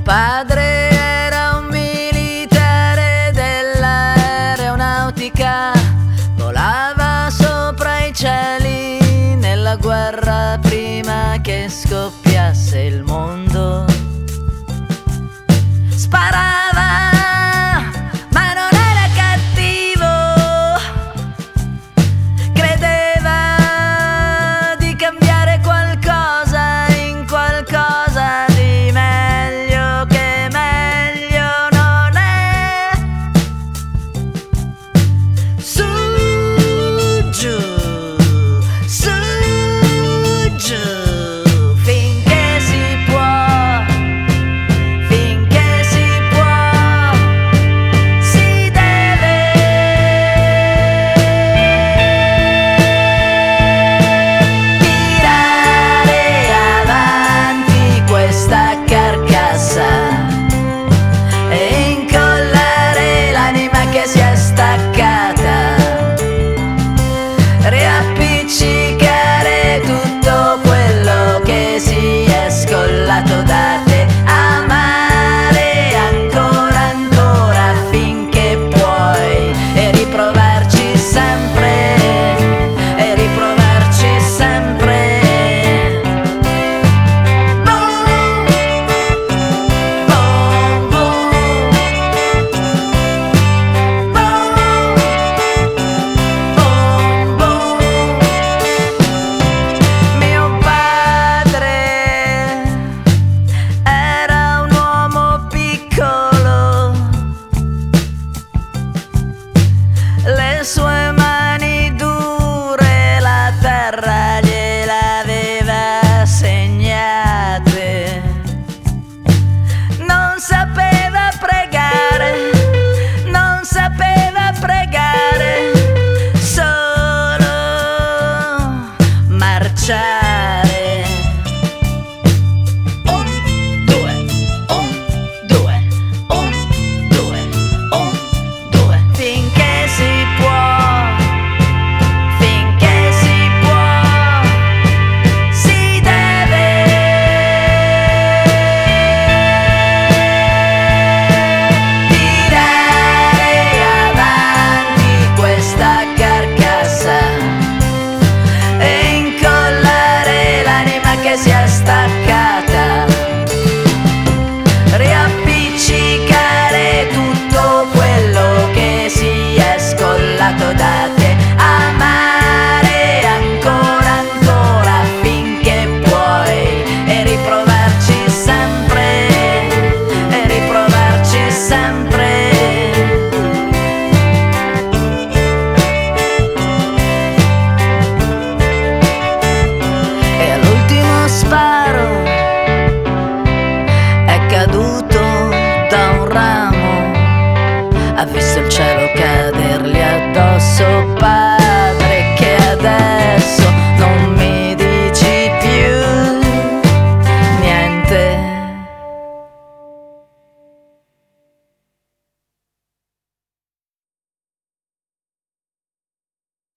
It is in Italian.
padre era un militare dell'aeronautica, volava sopra i cieli nella guerra prima che scoppiasse il mondo. Sparava, ma non era cattivo, credeva di cambiare qualcosa in qualcosa di meglio che meglio non è. Su, giù, su, giù, finché si può. Riappiccicare tutto quello che si è scollato da te, amare ancora ancora finché puoi e riprovarci sempre, e riprovarci sempre. Boom, boom, boom, boom, boom. Mio padre era un uomo piccolo, le sue mani dure la terra gliel'aveva segnate. Non sapeva pregare, non sapeva pregare, solo marciare. Un, due, un, due, un, due, un, due. Finché si può, finché si può, si deve. Tirare avanti questa carcassa e incollare l'anima che si è staccata, riappiccicare tutto quello che si è scollato da te, amare ancora ancora finché puoi e riprovarci sempre, e riprovarci sempre. E all'ultimo sparo è caduto